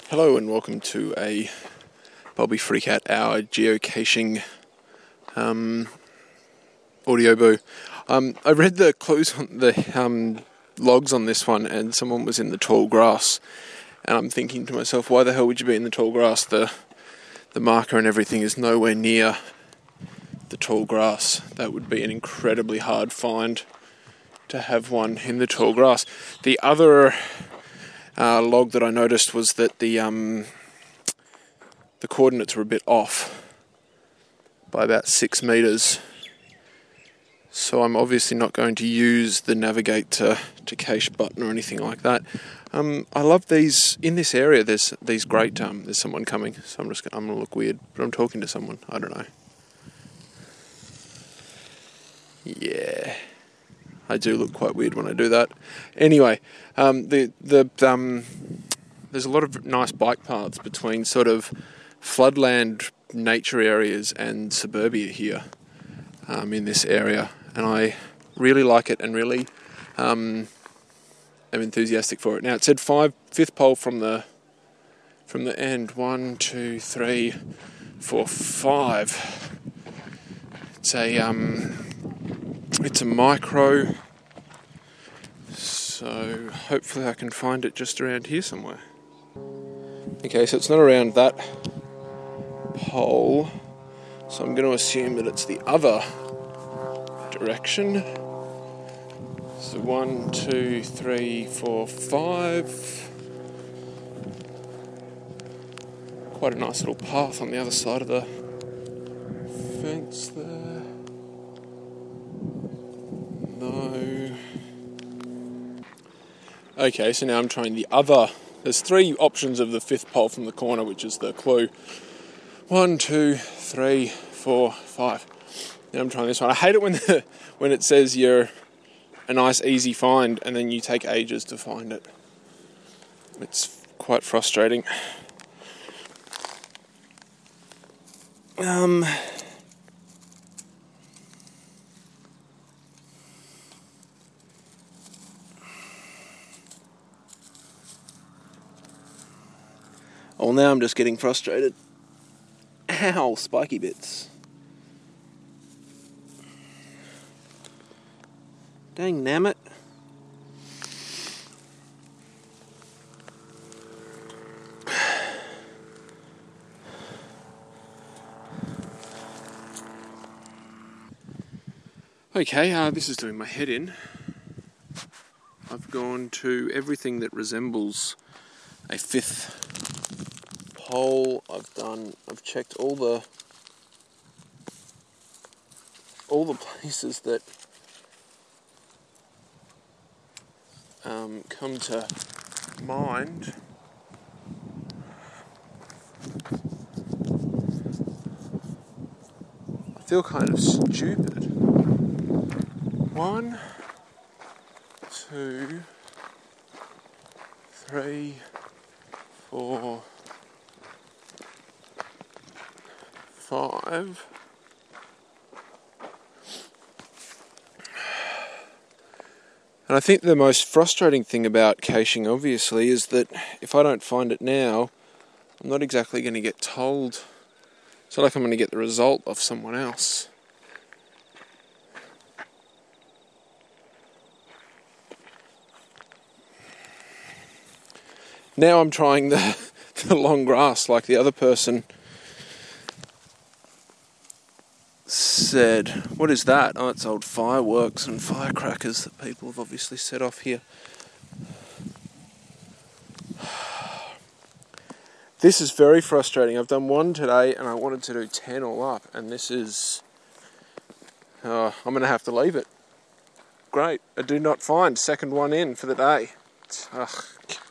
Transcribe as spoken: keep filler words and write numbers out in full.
Hello and welcome to a Bobby Freakout Hour geocaching um, audio boo. Um, I read the clues on the um, logs on this one, and someone was in the tall grass. And I'm thinking to myself, why the hell would you be in the tall grass? The the marker and everything is nowhere near the tall grass. That would be an incredibly hard find to have one in the tall grass. The other Uh, log that I noticed was that the um, the coordinates were a bit off by about six meters. So I'm obviously not going to use the navigate to, to cache button or anything like that. Um, I love these in this area. There's these great. Um, there's someone coming, so I'm just gonna, I'm gonna look weird, but I'm talking to someone. I don't know. Yeah. I do look quite weird when I do that. Anyway, um, the the um, there's a lot of nice bike paths between sort of floodland nature areas and suburbia here um, in this area, and I really like it and really um, am enthusiastic for it. Now it said five fifth pole from the from the end. One, two, three, four, five. It's a um. It's a micro, so hopefully I can find it just around here somewhere. Okay, so it's not around that pole, so I'm going to assume that it's the other direction. So one, two, three, four, five. Quite a nice little path on the other side of the fence there. No. Okay, so now I'm trying the other. There's three options of the fifth pole from the corner, which is the clue. One, two, three, four, five. Now I'm trying this one. I hate it when the, when it says you're a nice, easy find, and then you take ages to find it. It's quite frustrating. Um. Well, now I'm just getting frustrated. Ow, spiky bits. Dang nammit. Okay, uh, this is doing my head in. I've gone to everything that resembles a fifth pole. I've done. I've checked all the all the places that um, come to mind. I feel kind of stupid. One, two, three, four, five. And I think the most frustrating thing about caching, obviously, is that if I don't find it now, I'm not exactly going to get told. It's not like I'm going to get the result of someone else. Now I'm trying the, the long grass like the other person said. What is that? Oh, it's old fireworks and firecrackers that people have obviously set off here. This is very frustrating. I've done one today and I wanted to do ten all up, and this is... Uh, I'm going to have to leave it. Great. I do not find. Second one in for the day. Ugh.